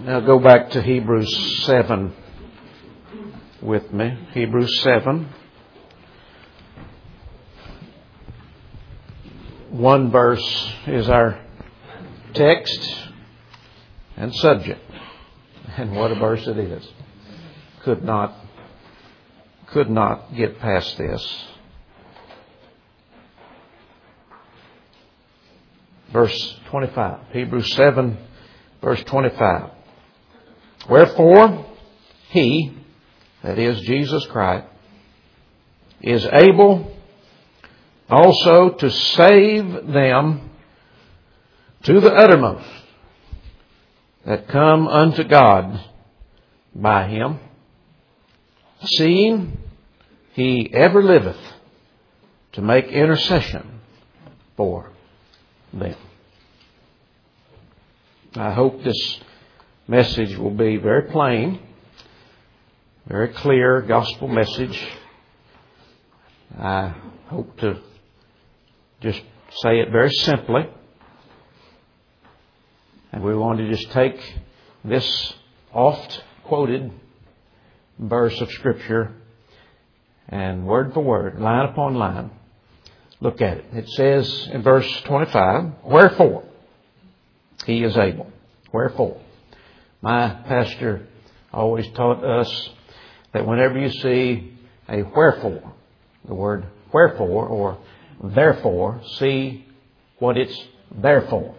Now go back to Hebrews 7 with me. Hebrews 7. One verse is our text and subject. And what a verse it is. Could not get past this. Verse 25. Hebrews 7, verse 25. Wherefore, He, that is Jesus Christ, is able also to save them to the uttermost that come unto God by Him, seeing He ever liveth to make intercession for them. I hope this message will be very plain, very clear gospel message. I hope to just say it very simply. And we want to just take this oft quoted verse of Scripture and word for word, line upon line, look at it. It says in verse 25, wherefore He is able. Wherefore. My pastor always taught us that whenever you see a wherefore, the word wherefore or therefore, see what it's there for.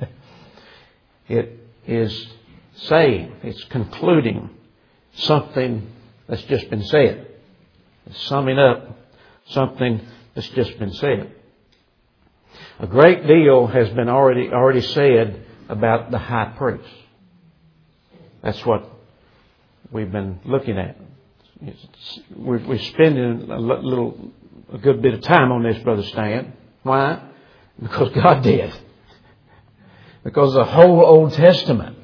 It is saying, it's concluding something that's just been said. It's summing up something that's just been said. A great deal has been already said about the high priest. That's what we've been looking at. We're spending a good bit of time on this, Brother Stan. Why? Because God did. Because the whole Old Testament.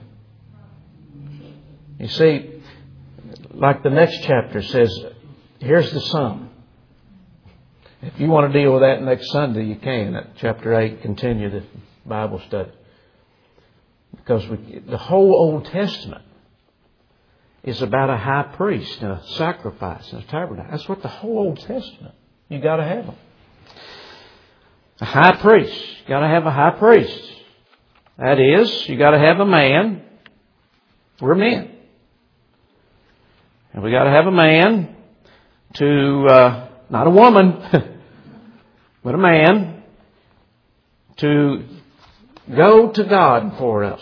You see, like the next chapter says, here's the sum. If you want to deal with that next Sunday, you can. At chapter 8, continue the Bible study. Because the whole Old Testament is about a high priest and a sacrifice and a tabernacle. That's what the whole Old Testament. You got to have them. A high priest. You got to have a high priest. That is, you got to have a man. We're men. And we got to have a man to, not a woman, but a man to go to God for us.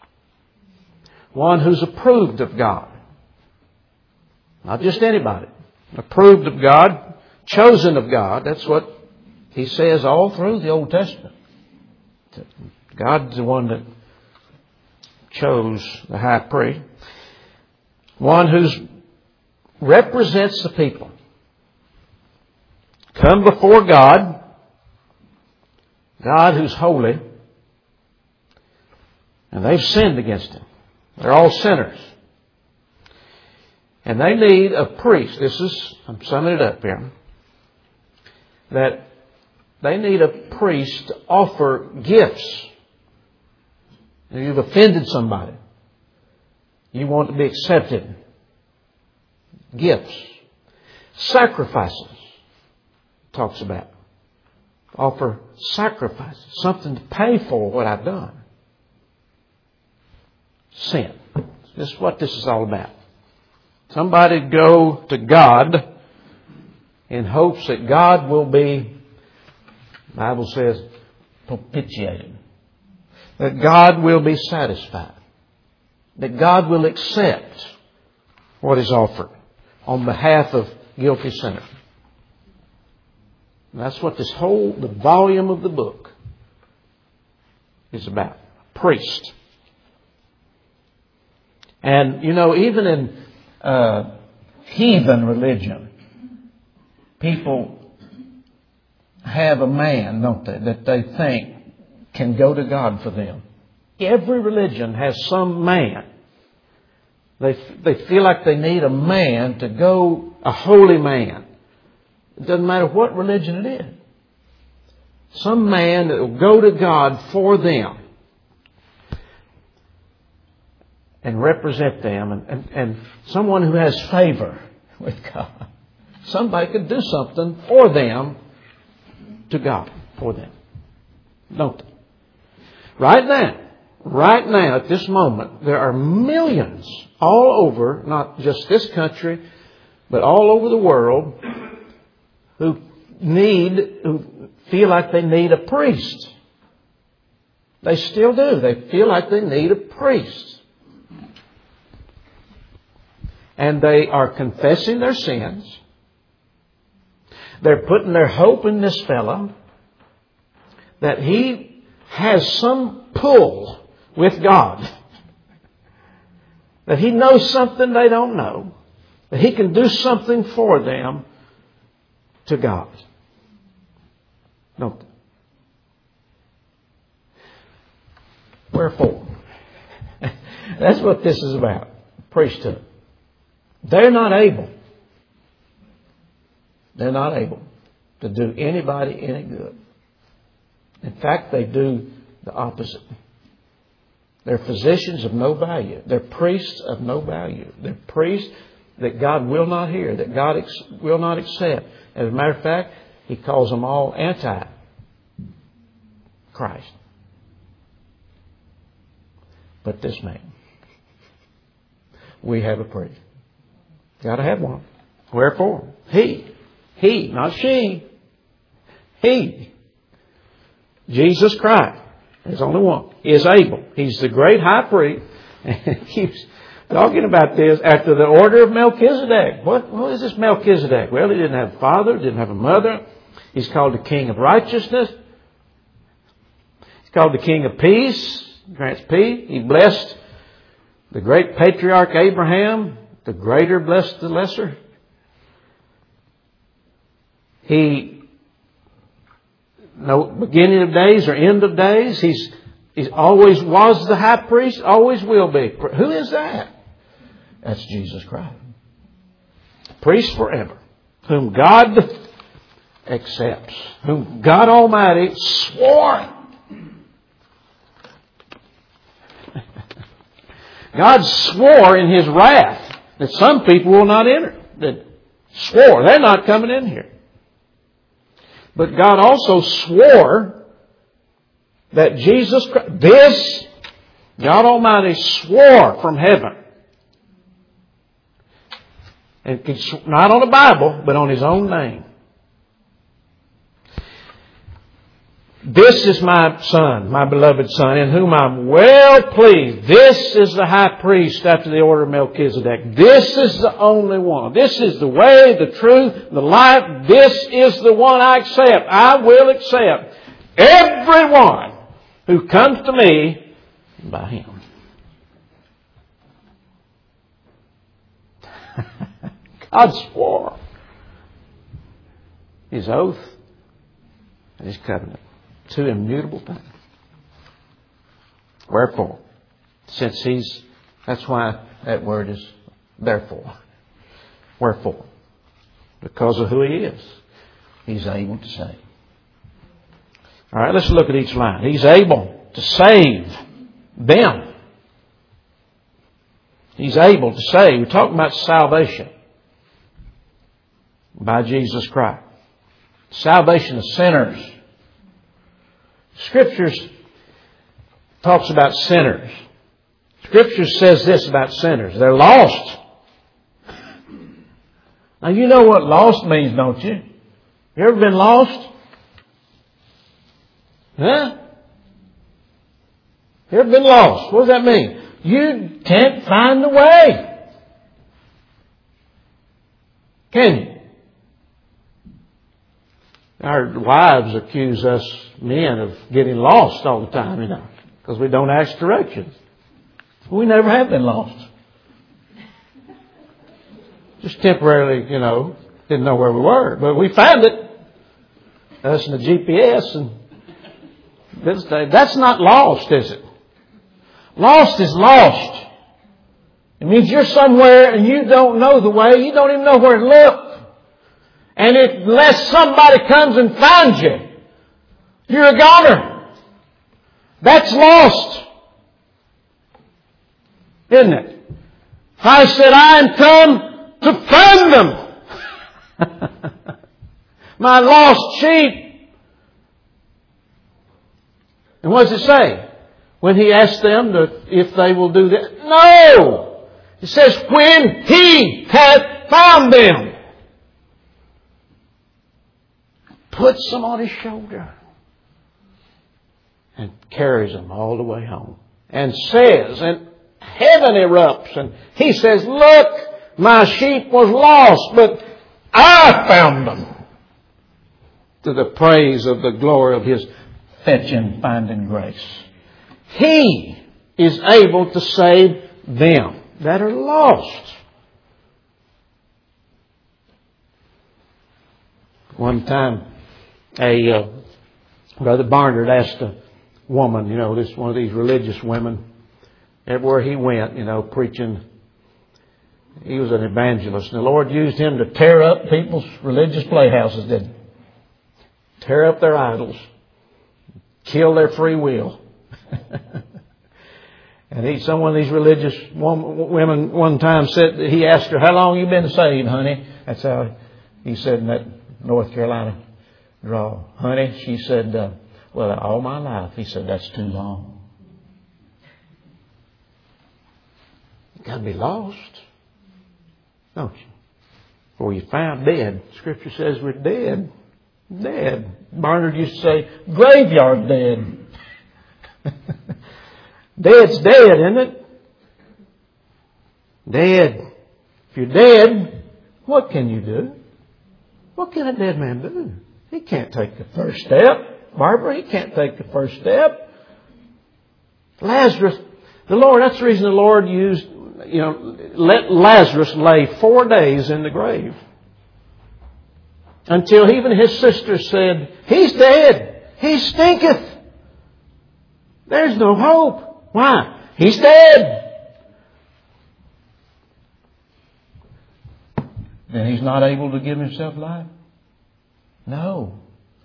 One who's approved of God. Not just anybody. Approved of God, chosen of God. That's what He says all through the Old Testament. God's the one that chose the high priest. One who represents the people. Come before God. God who's holy. And they've sinned against Him. They're all sinners. And they need a priest. I'm summing it up here. That they need a priest to offer gifts. If you've offended somebody, you want to be accepted. Gifts. Sacrifices. Talks about. Offer sacrifices. Something to pay for what I've done. Sin. This is what this is all about. Somebody go to God in hopes that God will be, the Bible says, propitiated. That God will be satisfied. That God will accept what is offered on behalf of guilty sinners. And that's what the volume of the book is about. Priest. And, even in heathen religion, people have a man, don't they, that they think can go to God for them. Every religion has some man. They feel like they need a man to go, a holy man. It doesn't matter what religion it is. Some man that will go to God for them. and represent them, and someone who has favor with God. Somebody could do something for them, to God, for them. Don't they? Right now, at this moment, there are millions all over, not just this country, but all over the world, who feel like they need a priest. They still do. They feel like they need a priest. And they are confessing their sins. They're putting their hope in this fellow, that he has some pull with God. That he knows something they don't know. That he can do something for them to God. Don't they? Wherefore? That's what this is about. Priesthood. They're not able. They're not able to do anybody any good. In fact, they do the opposite. They're physicians of no value. They're priests of no value. They're priests that God will not hear, that God will not accept. As a matter of fact, He calls them all anti-Christ. But this man, we have a priest. Got to have one. Wherefore? He, not she. He, Jesus Christ, there's only one, is able. He's the great high priest. And he keeps talking about this after the order of Melchizedek. What is this Melchizedek? Well, he didn't have a father, didn't have a mother. He's called the King of Righteousness. He's called the King of Peace. Grants peace. He blessed the great patriarch Abraham. The greater blessed the lesser. He, no beginning of days or end of days. He's always was the high priest, always will be. Who is that? That's Jesus Christ. Priest forever. Whom God accepts. Whom God Almighty swore. God swore in His wrath that some people will not enter. That swore. They're not coming in here. But God also swore that Jesus Christ, this, God Almighty swore from heaven. And not on the Bible, but on His own name. This is my Son, my beloved Son, in whom I'm well pleased. This is the high priest after the order of Melchizedek. This is the only one. This is the way, the truth, the life. This is the one I accept. I will accept everyone who comes to me by Him. God swore His oath and His covenant. Two immutable things. Wherefore, since that's why that word is therefore. Wherefore? Because of who He is. He's able to save. All right, let's look at each line. He's able to save them. He's able to save. We're talking about salvation by Jesus Christ. Salvation of sinners. Scriptures talks about sinners. Scripture says this about sinners. They're lost. Now you know what lost means, don't you? You ever been lost? Huh? You ever been lost? What does that mean? You can't find the way. Can you? Our wives accuse us men of getting lost all the time, because we don't ask directions. We never have been lost. Just temporarily, didn't know where we were, but we found it. Us and the GPS, and that's not lost, is it? Lost is lost. It means you're somewhere and you don't know the way. You don't even know where to look. And unless somebody comes and finds you, you're a goner. That's lost. Isn't it? Christ said, I am come to find them. My lost sheep. And what does it say? When He asked them if they will do that? No! It says, when He hath found them. Puts them on His shoulder. And carries them all the way home. And says, and heaven erupts. And He says, look, my sheep was lost, but I found them. To the praise of the glory of His fetching, finding grace. He is able to save them that are lost. One time, Brother Barnard asked a woman, this one of these religious women, everywhere he went, preaching. He was an evangelist. And the Lord used him to tear up people's religious playhouses, didn't He? Tear up their idols. Kill their free will. And someone of these religious women one time said, he asked her, how long you been saved, honey? That's how he said in that North Carolina drawl. Honey, she said, well, all my life. He said, that's too long. You got to be lost, don't you? Before you're found dead. Scripture says we're dead. Dead. Barnard used to say, graveyard dead. Dead's dead, isn't it? Dead. If you're dead, what can you do? What can a dead man do? He can't take the first step. Barbara, he can't take the first step. Lazarus, that's the reason the Lord used, let Lazarus lay 4 days in the grave. Until even his sisters said, he's dead. He stinketh. There's no hope. Why? He's dead. Then He's not able to give Himself life? No.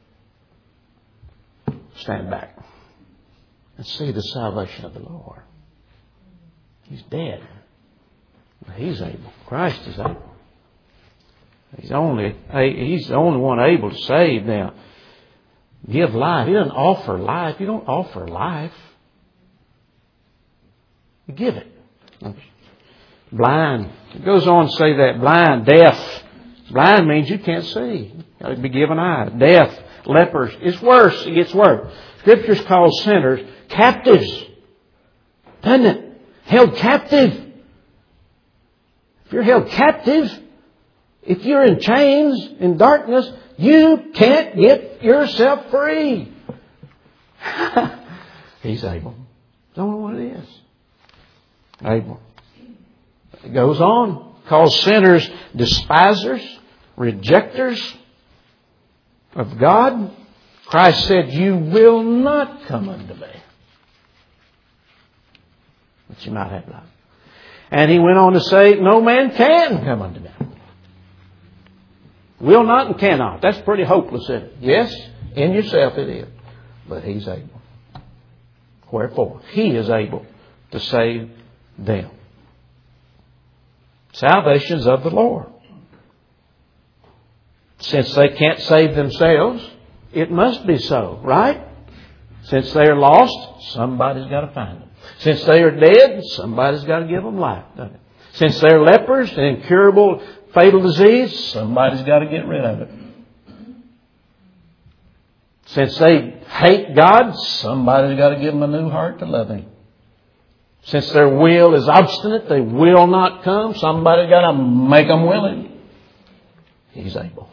Stand back and see the salvation of the Lord. He's dead. He's able. Christ is able. He's the only one able to save. Now, give life. He doesn't offer life. You don't offer life. You give it. Blind. It goes on to say that. Blind, deaf. Blind means you can't see. You got to be given eyes. Deaf, lepers. It's worse. It gets worse. Scripture's called sinners captives. Doesn't it? Held captive. If you're held captive, if you're in chains, in darkness, you can't get yourself free. He's able. Don't know what it is. Able. It goes on. Calls sinners despisers, rejectors of God. Christ said, you will not come unto me, but you might have life. And He went on to say, no man can come unto me. Will not and cannot. That's pretty hopeless, isn't it? Yes, in yourself it is. But He's able. Wherefore, He is able to save them. Salvation's of the Lord. Since they can't save themselves, it must be so, right? Since they are lost, somebody's got to find them. Since they are dead, somebody's got to give them life, doesn't it? Since they're lepers and incurable fatal disease, somebody's got to get rid of it. Since they hate God, somebody's got to give them a new heart to love Him. Since their will is obstinate, they will not come, somebody's got to make them willing. He's able.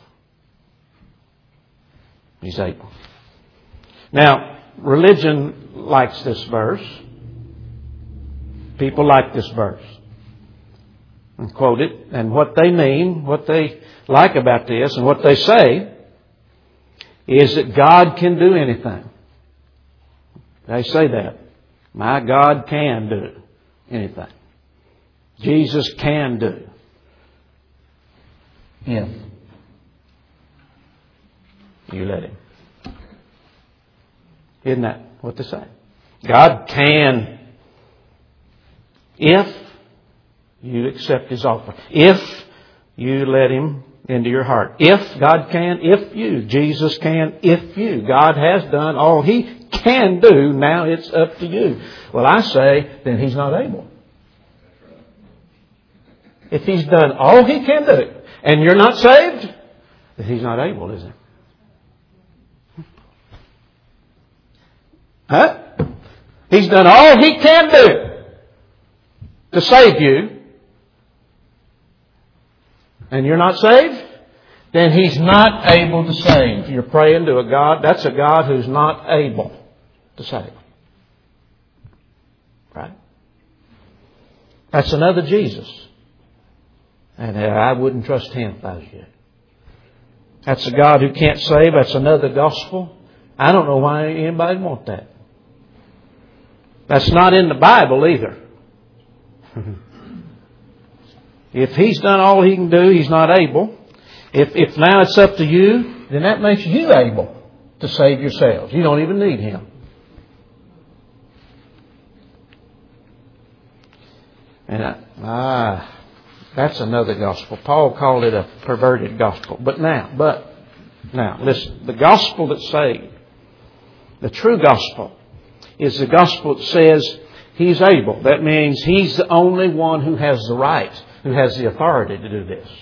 He's able. Now, religion likes this verse. People like this verse. And quote it. And what they mean, what they like about this, and what they say is that God can do anything. They say that. My God can do anything. Jesus can do. If you let Him. Isn't that what they say? God can, If you accept His offer. If you let Him into your heart. If God can, if you. Jesus can, if you. God has done all He can do. Now it's up to you. Well, I say, then He's not able. If He's done all He can do, and you're not saved, then He's not able, is He? Huh? He's done all He can do to save you, and you're not saved, then He's not able to save. You're praying to a God, that's a God who's not able to save. Right? That's another Jesus. And I wouldn't trust Him if I was you. That's a God who can't save. That's another gospel. I don't know why anybody would want that. That's not in the Bible either. If He's done all He can do, He's not able. If now it's up to you, then that makes you able to save yourselves. You don't even need Him. And that's another gospel. Paul called it a perverted gospel. But now, listen, the gospel that saved, the true gospel, is the gospel that says He's able. That means He's the only one who has the right, who has the authority to do this.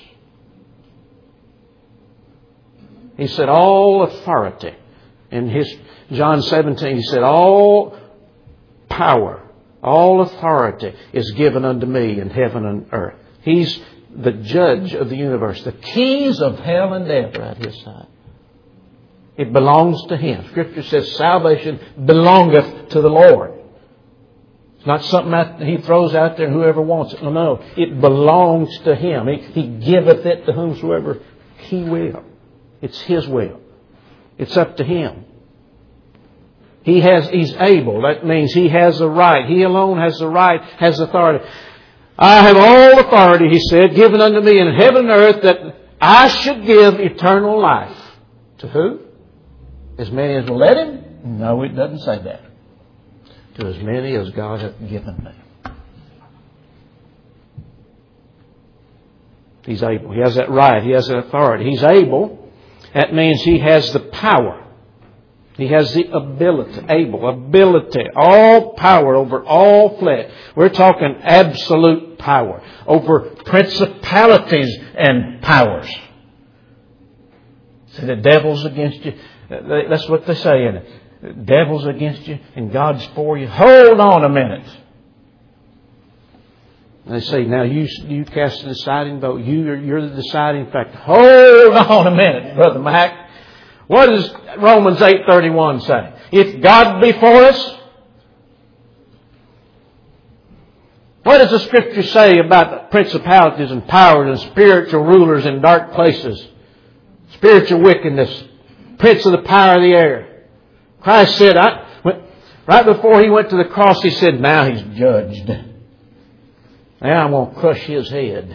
He said all authority. In John 17, He said all power, all authority is given unto me in heaven and earth. He's the judge of the universe. The keys of hell and death are at His side. It belongs to Him. Scripture says salvation belongeth to the Lord. It's not something that He throws out there and whoever wants it. No. It belongs to Him. He giveth it to whomsoever He will. It's His will. It's up to Him. He's able. That means He has the right. He alone has the right, has authority. I have all authority, He said, given unto me in heaven and earth, that I should give eternal life. To who? As many as will let Him? No, it doesn't say that. To as many as God hath given me. He's able. He has that right. He has that authority. He's able. That means He has the power. He has the ability, all power over all flesh. We're talking absolute power over principalities and powers. So the devil's against you. That's what they say in it. The devil's against you and God's for you. Hold on a minute. And they say, now you cast the deciding vote. You're the deciding factor. Hold on a minute, Brother Mac. What does Romans 8:31 say? If God be for us, what does the Scripture say about principalities and powers and spiritual rulers in dark places? Spiritual wickedness, prince of the power of the air. Christ said, right before He went to the cross, He said, now He's judged. Now I'm going to crush His head.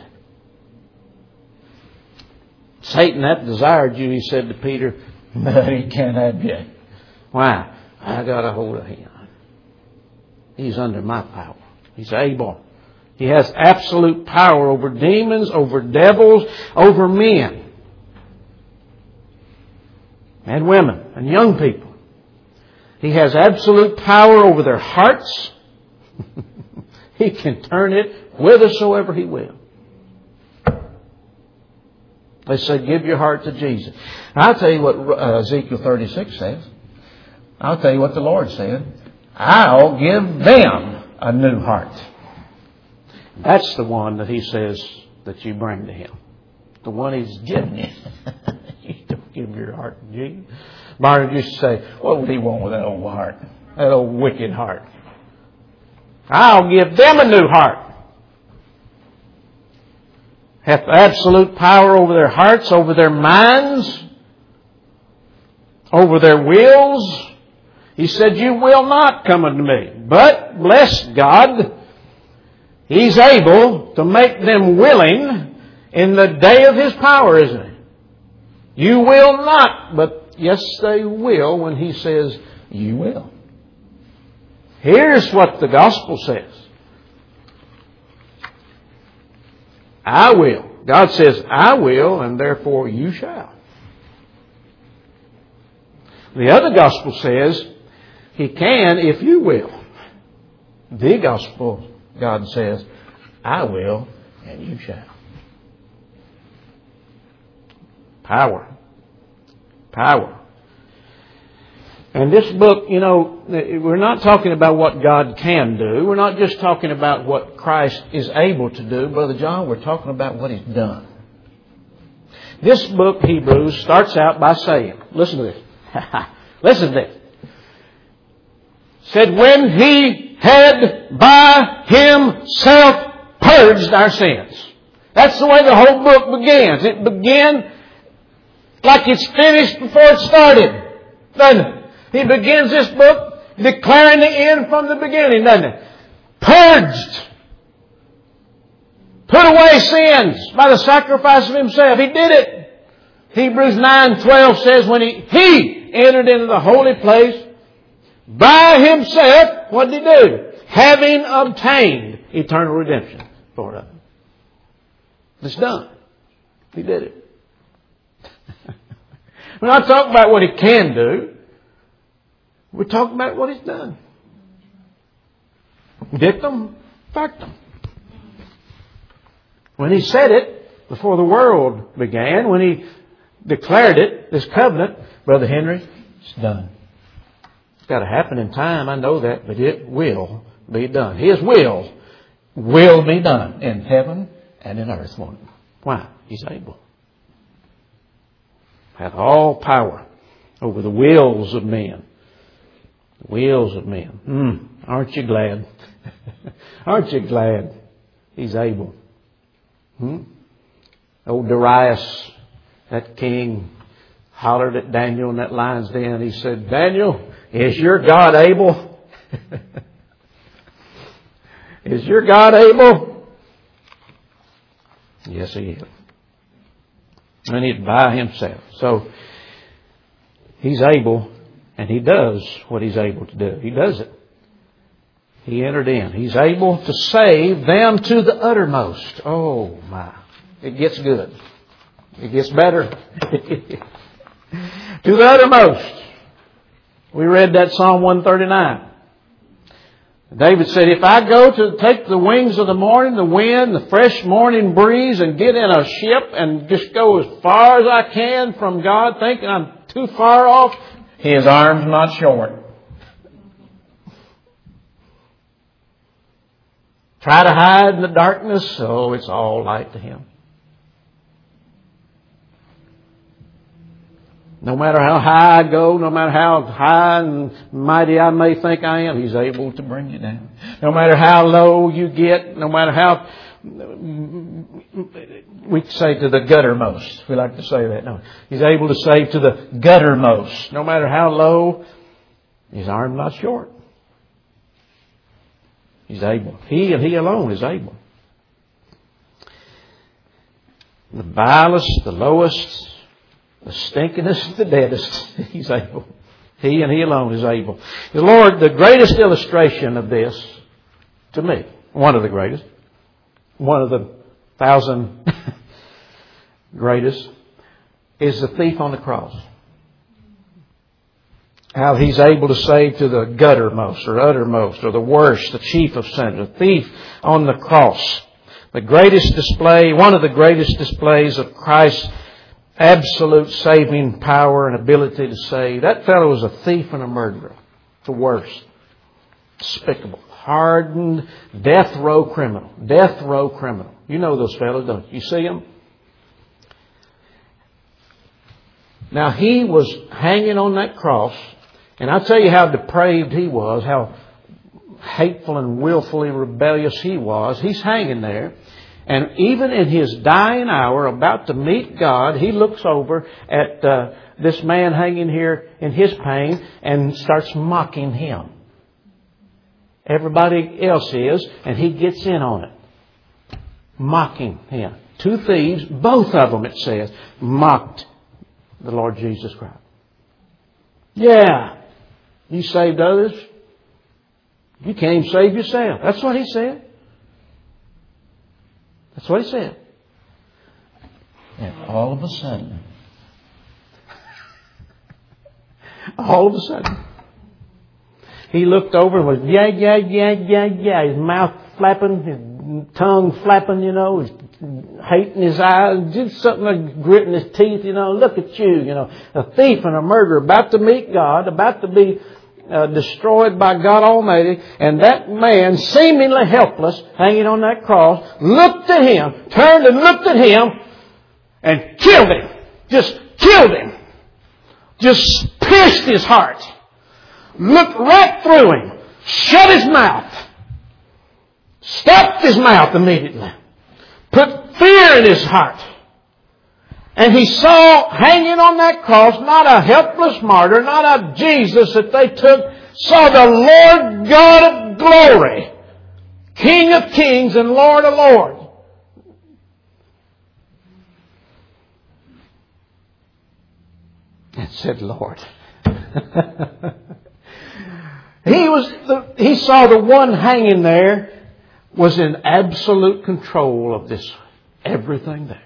Satan that desired you, He said to Peter, but he can't have you. Why? I got a hold of him. He's under my power. He's able. He has absolute power over demons, over devils, over men. And women and young people. He has absolute power over their hearts. He can turn it whithersoever He will. They said, give your heart to Jesus. I'll tell you what Ezekiel 36 says. I'll tell you what the Lord said. I'll give them a new heart. That's the one that He says that you bring to Him. The one He's given you. You don't give your heart to Jesus. Barnard used to say, what would He want with that old heart? That old wicked heart. I'll give them a new heart. Hath absolute power over their hearts, over their minds, over their wills. He said, you will not come unto me. But, bless God, He's able to make them willing in the day of His power, isn't He? You will not, but yes, they will when He says, you will. Here's what the gospel says. I will. God says, I will, and therefore you shall. The other gospel says, He can if you will. The gospel, God says, I will, and you shall. Power. Power. And this book, we're not talking about what God can do. We're not just talking about what Christ is able to do. Brother John, we're talking about what He's done. This book, Hebrews, starts out by saying, listen to this. Listen to this. Said, when He had by Himself purged our sins. That's the way the whole book begins. It began like it's finished before it started. Doesn't it? He begins this book declaring the end from the beginning, doesn't it? Purged. Put away sins by the sacrifice of Himself. He did it. Hebrews 9:12 says when He entered into the holy place by Himself, what did He do? Having obtained eternal redemption for us. It's done. He did it. We're not talking about what He can do. We're talking about what He's done. Dictum, factum. When He said it before the world began, when He declared it, this covenant, Brother Henry, it's done. It's got to happen in time, I know that, but it will be done. His will be done in heaven and in earth. Why? He's able. Hath all power over the wills of men. The wills of men. Aren't you glad? Aren't you glad He's able? Old Darius, that king, hollered at Daniel in that lion's den. He said, Daniel, is your God able? Is your God able? Yes, He is. And He's by Himself. So, He's able, and He does what He's able to do. He does it. He entered in. He's able to save them to the uttermost. Oh my. It gets good. It gets better. To the uttermost. We read that Psalm 139. David said, if I go to take the wings of the morning, the wind, the fresh morning breeze, and get in a ship and just go as far as I can from God, thinking I'm too far off, His arm's not short. Try to hide in the darkness, so it's all light to Him. No matter how high I go, no matter how high and mighty I may think I am, He's able to bring you down. No matter how low you get, no matter how, we say to the guttermost. We like to say that. No, He's able to save to the guttermost. No matter how low, His arm's not short. He's able. He and He alone is able. The vilest, the lowest, the stinkingest, the deadest, He's able. He and He alone is able. The Lord, the greatest illustration of this, to me, one of the greatest, one of the 1,000 greatest, is the thief on the cross. How He's able to save to the guttermost or uttermost or the worst, the chief of sinners, the thief on the cross. The greatest display, one of the greatest displays of Christ's absolute saving power and ability to save. That fellow was a thief and a murderer. The worst. Despicable. Hardened death row criminal. Death row criminal. You know those fellows, don't you? You see them? Now He was hanging on that cross, and I'll tell you how depraved he was, how hateful and willfully rebellious he was. He's hanging there. And even in His dying hour, about to meet God, He looks over at this man hanging here in his pain and starts mocking him. Everybody else is, and He gets in on it. Mocking him. Two thieves, both of them, it says, mocked the Lord Jesus Christ. Yeah, you saved others. You can't even save yourself. That's what he said. That's what He said. And all of a sudden, he looked over and was, yeah. His mouth flapping, his tongue flapping, his hate in his eyes, did something like gritting his teeth, look at you, a thief and a murderer about to meet God, about to be destroyed by God Almighty, and that man, seemingly helpless, hanging on that cross, looked at him, turned and looked at him, and killed him. Just killed him. Just pierced his heart. Looked right through him. Shut his mouth. Stopped his mouth immediately. Put fear in his heart. And he saw hanging on that cross not a helpless martyr, not a Jesus that they took, saw the Lord God of glory, King of kings and Lord of lords. And said, Lord. He saw the one hanging there was in absolute control of this, everything there.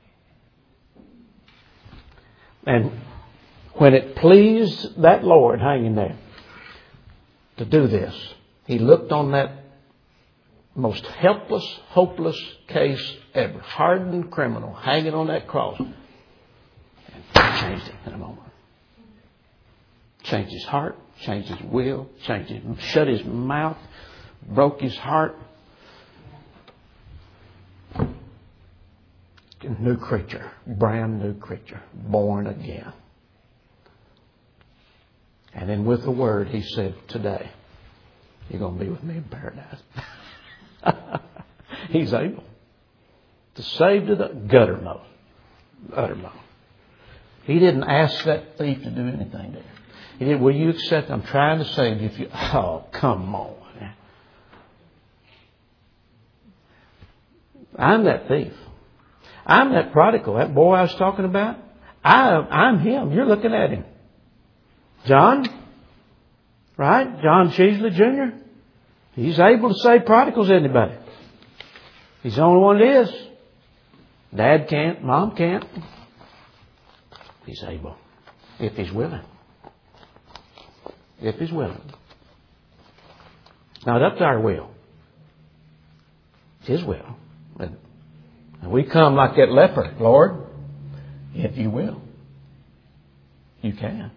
And when it pleased that Lord hanging there to do this, He looked on that most helpless, hopeless case ever, hardened criminal hanging on that cross, and changed it in a moment. Changed his heart, changed his will, shut his mouth, broke his heart. New creature, brand new creature, born again. And then with the word, he said, today, you're going to be with me in paradise. He's able to save to the guttermost, uttermost. He didn't ask that thief to do anything there. He did, will you accept? I'm trying to save you. Oh, come on. I'm that thief. I'm that prodigal, that boy I was talking about. I'm him. You're looking at him. John, right? John Cheesley Jr. He's able to save prodigals, anybody. He's the only one that is. Dad can't. Mom can't. He's able. If he's willing. If he's willing. It's not up to our will. It's His will. And we come like that leper. Lord, if you will, you can.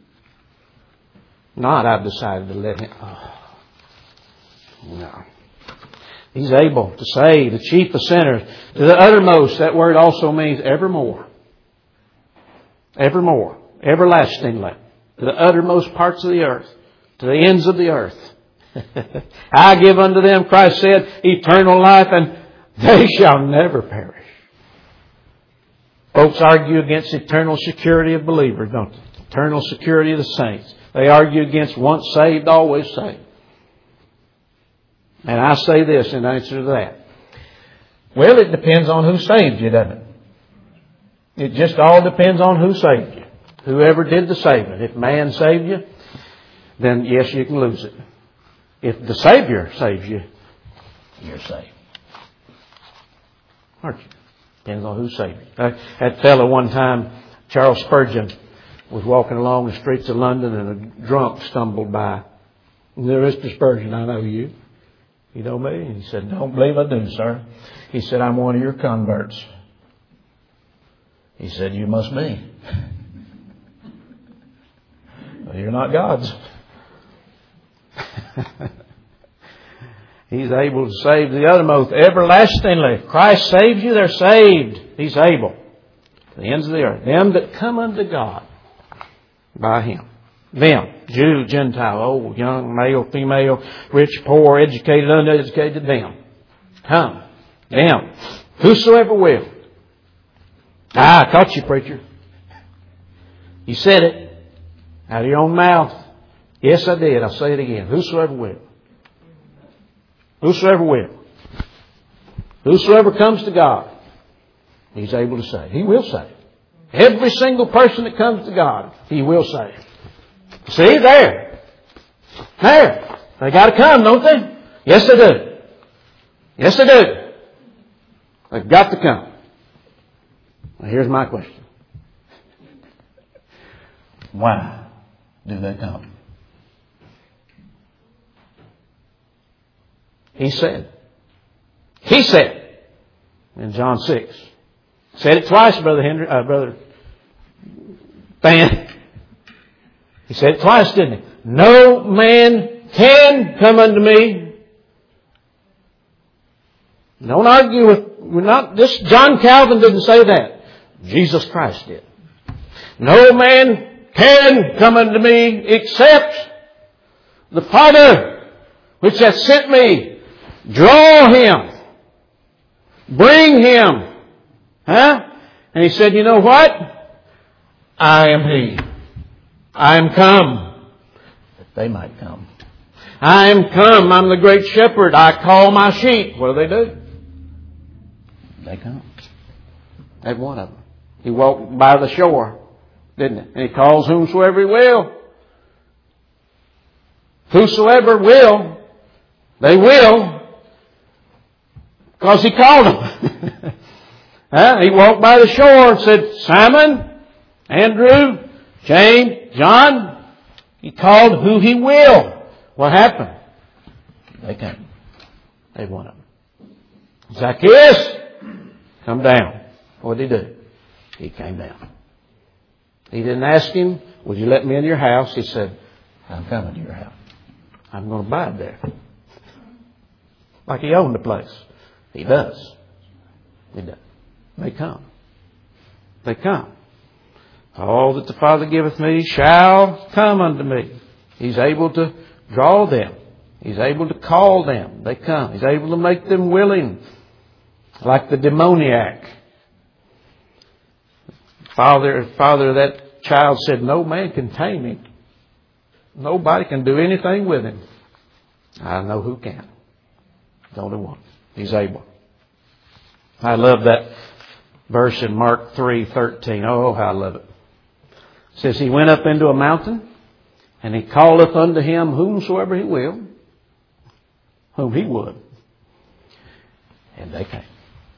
Not, I've decided to let Him. Oh, no. He's able to save the chief of sinners to the uttermost. That word also means evermore. Evermore. Everlastingly. To the uttermost parts of the earth. To the ends of the earth. I give unto them, Christ said, eternal life, and they shall never perish. Folks argue against eternal security of believers, don't they? Eternal security of the saints. They argue against once saved, always saved. And I say this in answer to that. Well, it depends on who saved you, doesn't it? It just all depends on who saved you. Whoever did the saving. If man saved you, then yes, you can lose it. If the Savior saves you, you're saved. Aren't you? Depends on who saved you. That fellow one time, Charles Spurgeon, was walking along the streets of London and a drunk stumbled by. Mr. Spurgeon, I know you. You know me? And he said, don't believe I do, sir. He said, I'm one of your converts. He said, you must be. Well, you're not God's. He's able to save the uttermost everlastingly. Christ saves you, they're saved. He's able. To the ends of the earth. Them that come unto God by Him. Them, Jew, Gentile, old, young, male, female, rich, poor, educated, uneducated, them. Come. Them. Whosoever will. I caught you, preacher. You said it. Out of your own mouth. Yes, I did. I'll say it again. Whosoever will. Whosoever will. Whosoever comes to God, He's able to save. He will save. Every single person that comes to God, He will save. See, there. There. They got to come, don't they? Yes, they do. Yes, they do. They've got to come. Now here's my question. Why do they come? He said in John 6. Said it twice, Brother Fan. He said it twice, didn't he? No man can come unto me. Don't argue we're not, this John Calvin didn't say that. Jesus Christ did. No man can come unto me except the Father which hath sent me. Draw him. Bring him. Huh? And he said, you know what? I am he. I am come that they might come. I am come. I'm the great shepherd. I call my sheep. What do? They come. Every one of them. He walked by the shore, didn't he? And he calls whomsoever he will. Whosoever will, they will, because he called them. He walked by the shore and said, Simon, Andrew, James, John. He called who he will. What happened? They came. Every one of them. Zacchaeus, come down. What did he do? He came down. He didn't ask him, would you let me into your house? He said, I'm coming to your house. I'm going to abide there. Like he owned the place. He does. He does. They come. They come. All that the Father giveth me shall come unto me. He's able to draw them. He's able to call them. They come. He's able to make them willing. Like the demoniac. Father of that child said, no man can tame him. Nobody can do anything with him. I know who can. The only one. He's able. I love that verse in Mark 3:13. Oh, how I love it. It says, he went up into a mountain, and he calleth unto him whomsoever he will, whom he would. And they came.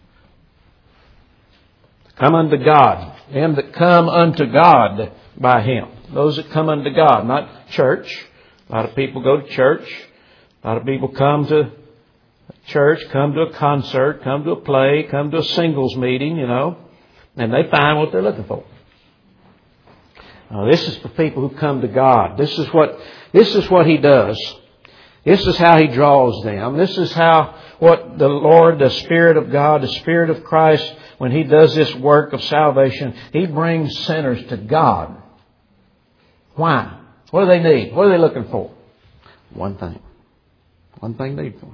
Come unto God. Them that come unto God by him. Those that come unto God, not church. A lot of people go to church. A lot of people come to church, come to a concert, come to a play, come to a singles meeting, and they find what they're looking for. Now, this is for people who come to God. This is what he does. This is how he draws them. This is what the Lord, the Spirit of God, the Spirit of Christ, when he does this work of salvation, he brings sinners to God. Why? What do they need? What are they looking for? One thing. One thing they need for.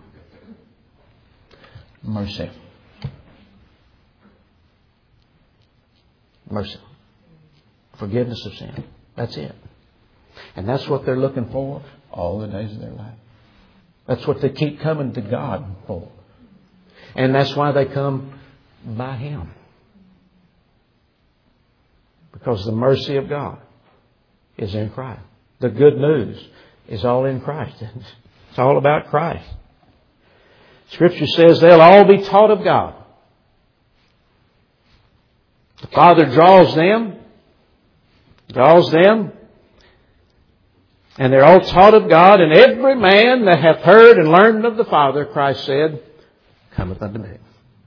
Mercy. Mercy. Forgiveness of sin. That's it. And that's what they're looking for all the days of their life. That's what they keep coming to God for. And that's why they come by him. Because the mercy of God is in Christ. The good news is all in Christ. It's all about Christ. Scripture says they'll all be taught of God. The Father draws them, and they're all taught of God, and every man that hath heard and learned of the Father, Christ said, cometh unto me.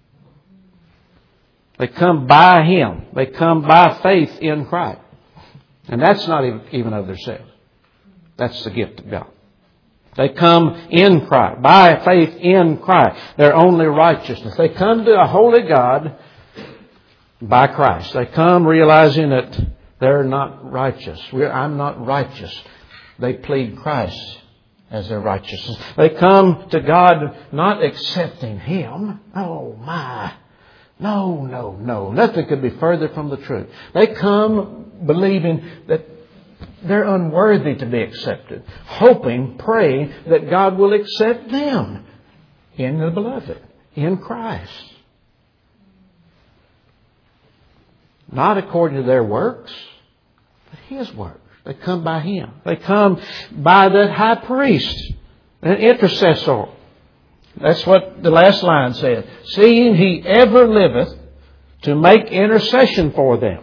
They come by him. They come by faith in Christ. And that's not even of themselves. That's the gift of God. They come in Christ, by faith in Christ. Their only righteousness. They come to a holy God by Christ. They come realizing that they're not righteous. I'm not righteous. They plead Christ as their righteousness. They come to God not accepting him. Oh my. No. Nothing could be further from the truth. They come believing that they're unworthy to be accepted. Hoping, praying that God will accept them in the beloved, in Christ. Not according to their works, but his works. They come by him. They come by the high priest, an intercessor. That's what the last line said. Seeing he ever liveth, to make intercession for them.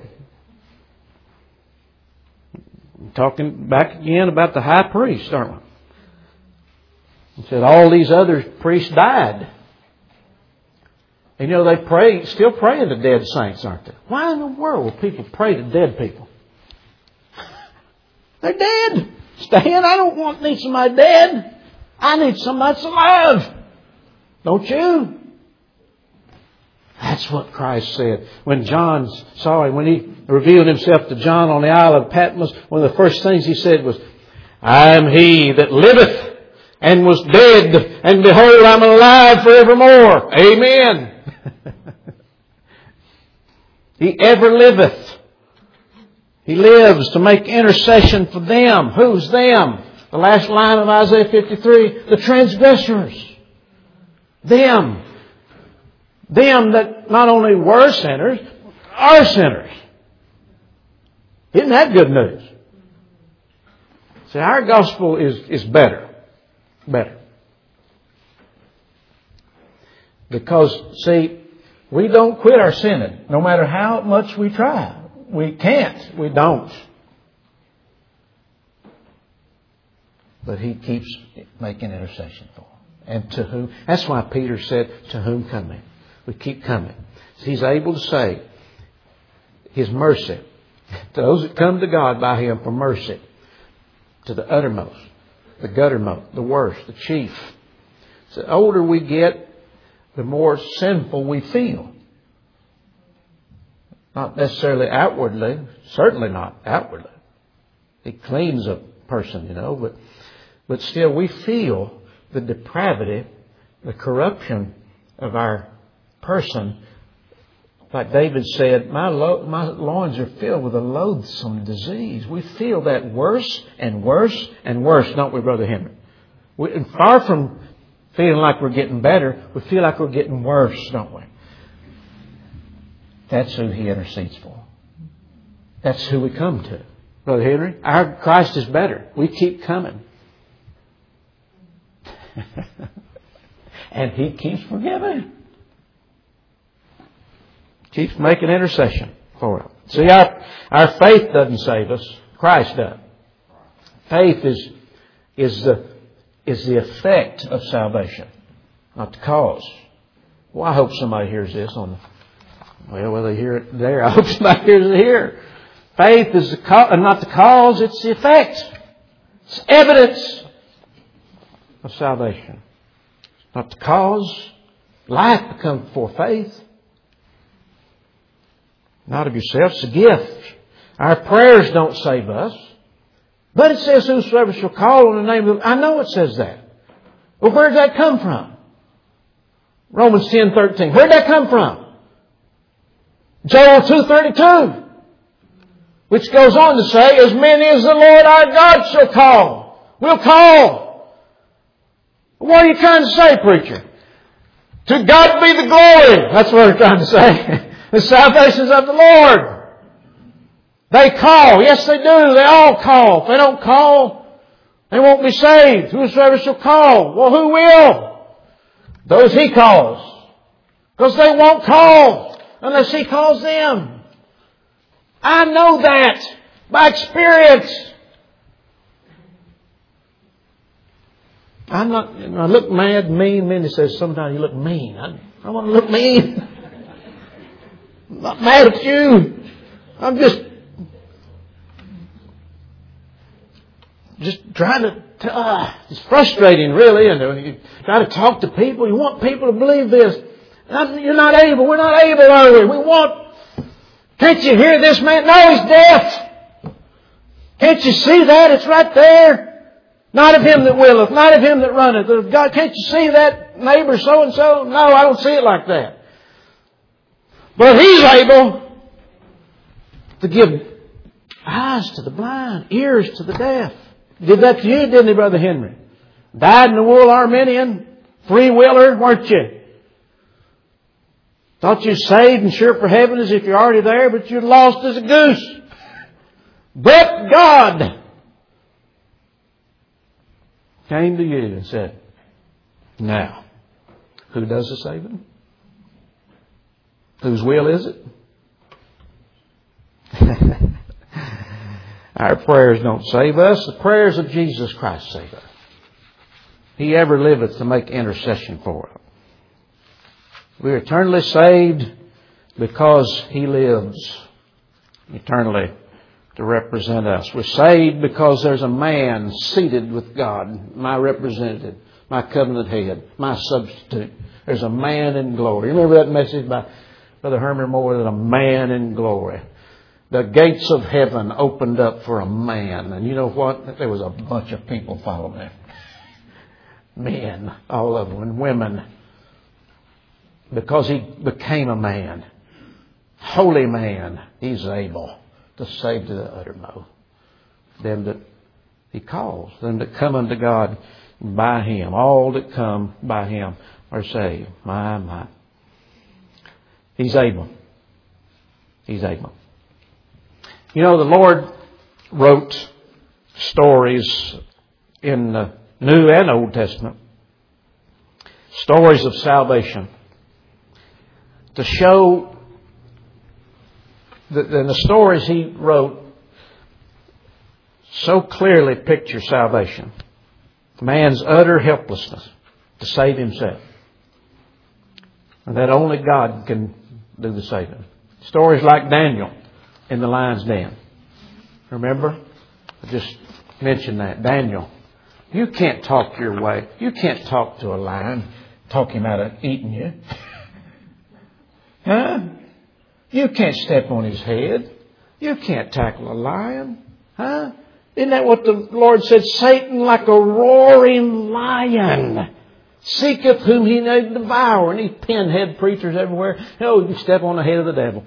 Talking back again about the high priest, aren't we? He said all these other priests died. And they pray, still pray to dead saints, aren't they? Why in the world will people pray to dead people? They're dead. Stan, I don't need somebody dead. I need somebody that's alive. Don't you? That's what Christ said. When when He revealed Himself to John on the Isle of Patmos, one of the first things He said was, I am He that liveth and was dead, and behold, I'm alive forevermore. Amen. He ever liveth. He lives to make intercession for them. Who's them? The last line of Isaiah 53, the transgressors. Them. Them that not only were sinners, are sinners. Isn't that good news? See, our gospel is better. Better. Because, see, we don't quit our sinning, no matter how much we try. We can't. We don't. But He keeps making intercession for them. And to whom? That's why Peter said, to whom coming? We keep coming. He's able to say His mercy to those that come to God by Him for mercy, to the uttermost, the guttermost, the worst, the chief. So the older we get, the more sinful we feel. Not necessarily outwardly, certainly not outwardly. It cleans a person, but still we feel the depravity, the corruption of our person. Like David said, my loins are filled with a loathsome disease. We feel that worse and worse and worse, don't we, Brother Henry? Far from feeling like we're getting better, we feel like we're getting worse, don't we? That's who He intercedes for. That's who we come to. Brother Henry, our Christ is better. We keep coming. And He keeps forgiving. Keeps making intercession for us. See, our faith doesn't save us. Christ does. Faith is the effect of salvation, not the cause. Well, I hope somebody hears this whether they hear it there, I hope somebody hears it here. Faith is not the cause, it's the effect. It's evidence of salvation. It's not the cause. Life becomes before faith. Not of yourself, it's a gift. Our prayers don't save us. But it says, whosoever shall call on the name of the... I know it says that. Well, where did that come from? Romans 10:13. Where did that come from? Joel 2:32. Which goes on to say, as many as the Lord our God shall call. We'll call. What are you trying to say, preacher? To God be the glory. That's what we're trying to say. The salvation's of the Lord. They call. Yes, they do. They all call. If they don't call, they won't be saved. Whosoever shall call. Well, who will? Those He calls. Because they won't call unless He calls them. I know that by experience. I look mad, mean. Minnie says sometimes you look mean. I want to look mean. I'm not mad at you. I'm just trying to... it's frustrating, really. And you try to talk to people. You want people to believe this. You're not able. We're not able, are we? We want... Can't you hear this man? No, he's deaf. Can't you see that? It's right there. Not of him that willeth, not of him that runneth. Of God, can't you see that neighbor so-and-so? No, I don't see it like that. But He's able to give eyes to the blind, ears to the deaf. He did that to you, didn't He, Brother Henry? Died in the wool Arminian, free-willer, weren't you? Thought you saved and sure for heaven as if you're already there, but you're lost as a goose. But God came to you and said, now, who does the saving? Whose will is it? Our prayers don't save us. The prayers of Jesus Christ save us. He ever liveth to make intercession for us. We are eternally saved because He lives eternally to represent us. We're saved because there's a man seated with God, my representative, my covenant head, my substitute. There's a man in glory. Remember that message by Brother Herman Moore, that a man in glory. The gates of heaven opened up for a man. And you know what? There was a bunch of people following him. Men, all of them, and women. Because He became a man. Holy man. He's able to save to the uttermost. Them that He calls. Them that come unto God by Him. All that come by Him are saved. My. He's able. He's able. You know, the Lord wrote stories in the New and Old Testament. Stories of salvation. To show that the stories He wrote so clearly picture salvation. Man's utter helplessness to save himself. And that only God can do the saving. Stories like Daniel in the lion's den. Remember? I just mentioned that. Daniel. You can't talk your way. You can't talk to a lion. Talk him out of eating you. Huh? You can't step on his head. You can't tackle a lion. Huh? Isn't that what the Lord said? Satan, like a roaring lion, seeketh whom he may devour. And these pinhead preachers everywhere. Oh, you step on the head of the devil.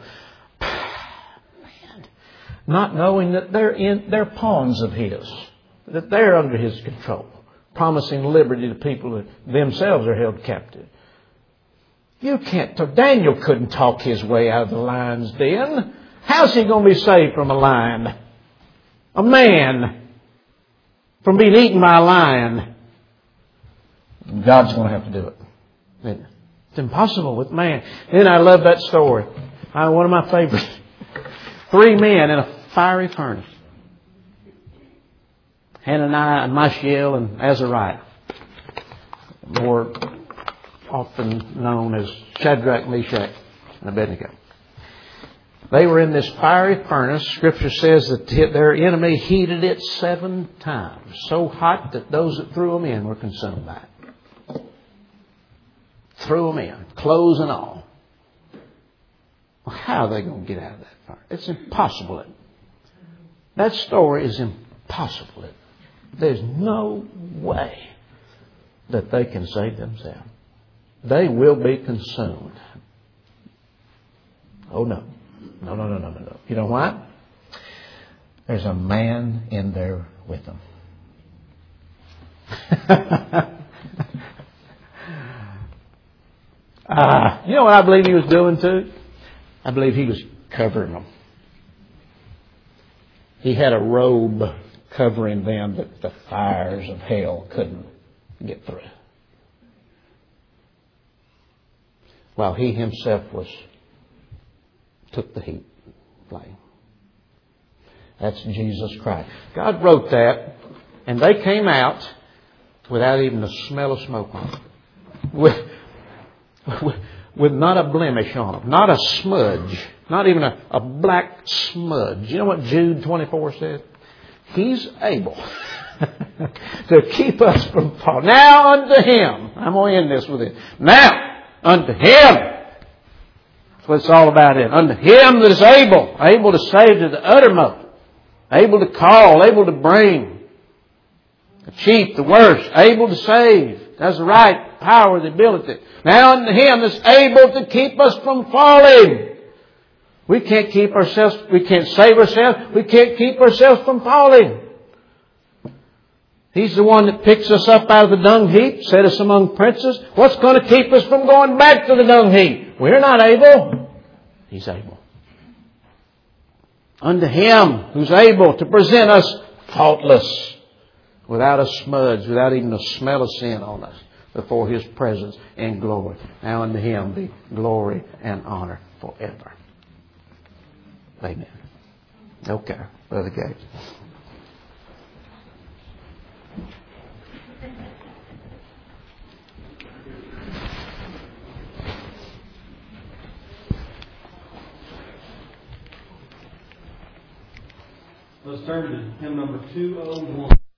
Man. Not knowing that they're pawns of His. That they're under His control. Promising liberty to people that themselves are held captive. You can't talk. Daniel couldn't talk his way out of the lion's den. How's he going to be saved from a lion? A man from being eaten by a lion. God's going to have to do it. It's impossible with man. Then I love that story. One of my favorites. 3 men in a fiery furnace. Hananiah and Mishael and Azariah. More often known as Shadrach, Meshach, and Abednego. They were in this fiery furnace. Scripture says that their enemy heated it 7 times. So hot that those that threw them in were consumed by it. Threw them in, clothes and all. Well, how are they going to get out of that fire? It's impossible. That story is impossible. There's no way that they can save themselves. They will be consumed. Oh no. No. You know what? There's a man in there with them. You know what I believe he was doing too? I believe he was covering them. He had a robe covering them that the fires of hell couldn't get through. While he himself took the heat flame. That's Jesus Christ. God wrote that, and they came out without even a smell of smoke on them. With not a blemish on them. Not a smudge. Not even a black smudge. You know what Jude 24 says? He's able to keep us from falling. Now unto Him. I'm going to end this with it. Now unto Him. That's what it's all about. Unto Him that is able to save to the uttermost, able to call, able to bring, the chief, the worst, able to save, has the right power, the ability. Now unto Him that's able to keep us from falling. We can't keep ourselves, we can't save ourselves, we can't keep ourselves from falling. He's the one that picks us up out of the dung heap, set us among princes. What's going to keep us from going back to the dung heap? We're not able. He's able. Unto Him who's able to present us faultless, without a smudge, without even a smell of sin on us. before His presence in glory. Now unto Him be glory and honor forever. Amen. Okay, Brother Gates. Let's turn to hymn number 201.